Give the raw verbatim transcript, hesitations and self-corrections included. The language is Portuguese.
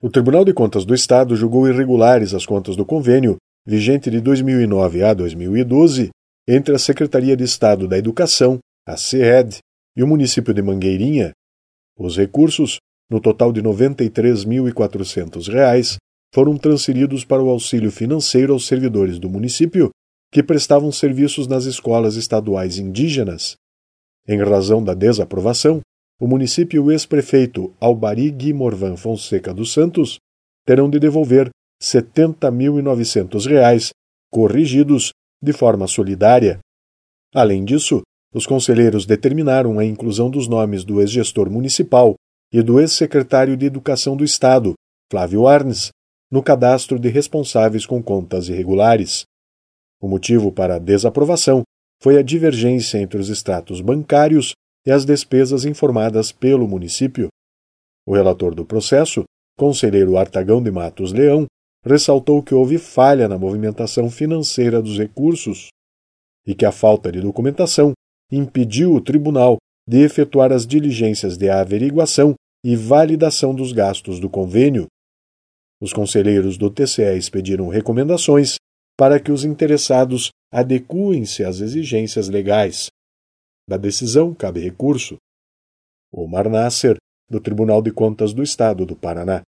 O Tribunal de Contas do Estado julgou irregulares as contas do convênio, vigente de dois mil e nove a dois mil e doze, entre a Secretaria de Estado da Educação, a SEED, e o município de Mangueirinha. Os recursos, no total de noventa e três mil e quatrocentos reais, foram transferidos para o auxílio financeiro aos servidores do município que prestavam serviços nas escolas estaduais indígenas. Em razão da desaprovação, o município e o ex-prefeito Albari Gui Morvan Fonseca dos Santos terão de devolver setenta mil e novecentos reais, corrigidos de forma solidária. Além disso, os conselheiros determinaram a inclusão dos nomes do ex-gestor municipal e do ex-secretário de Educação do Estado, Flávio Arnes, no cadastro de responsáveis com contas irregulares. O motivo para a desaprovação foi a divergência entre os extratos bancários e as despesas informadas pelo município. O relator do processo, conselheiro Artagão de Matos Leão, ressaltou que houve falha na movimentação financeira dos recursos e que a falta de documentação impediu o tribunal de efetuar as diligências de averiguação e validação dos gastos do convênio. Os conselheiros do T C E expediram recomendações para que os interessados adequem-se às exigências legais. Da decisão cabe recurso. Omar Nasser, do Tribunal de Contas do Estado do Paraná.